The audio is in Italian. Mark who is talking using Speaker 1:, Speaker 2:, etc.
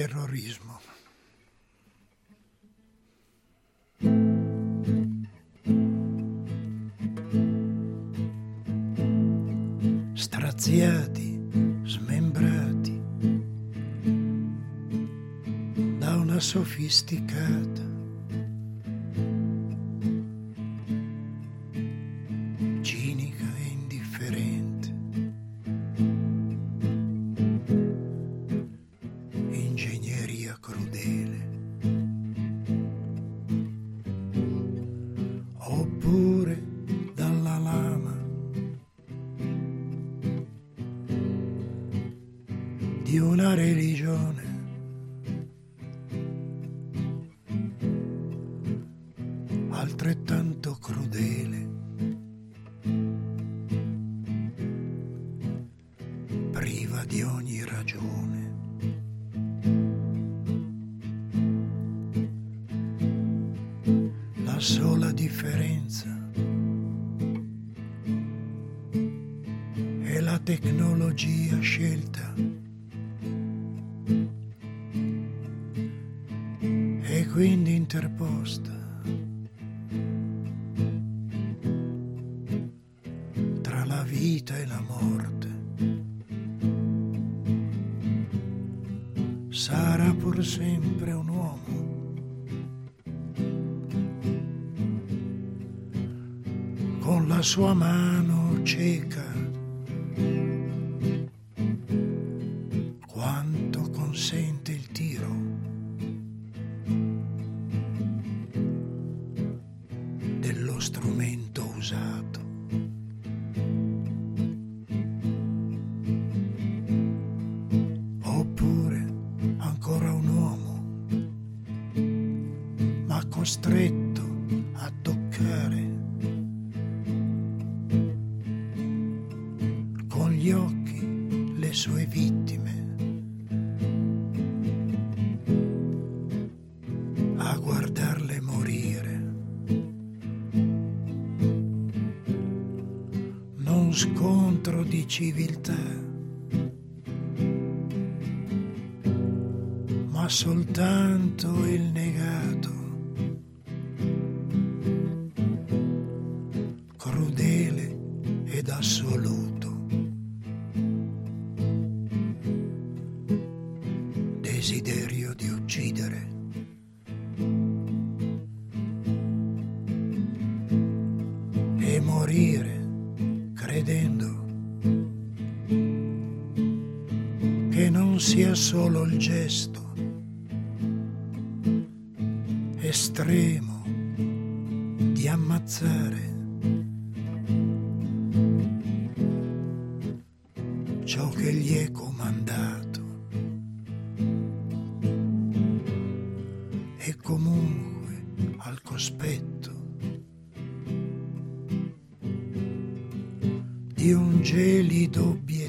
Speaker 1: terrorismo. Straziati, smembrati da una sofisticata cinica e indifferente ingegneria crudele, oppure dalla lama di una religione altrettanto crudele, priva di ogni ragione. La sola differenza è la tecnologia scelta e quindi interposta tra la vita e la morte. Sarà pur sempre un uomo con la sua mano cieca, quanto consente il tiro, dello strumento usato. Oppure ancora un uomo, ma costretto a toccare con gli occhi le sue vittime, a guardarle morire. Non scontro di civiltà, ma soltanto il negato, crudele ed assoluto, desiderio di uccidere. E morire credendo che non sia solo il gesto estremo di ammazzare ciò che gli è comandato, e comunque al cospetto di un gelido obiettivo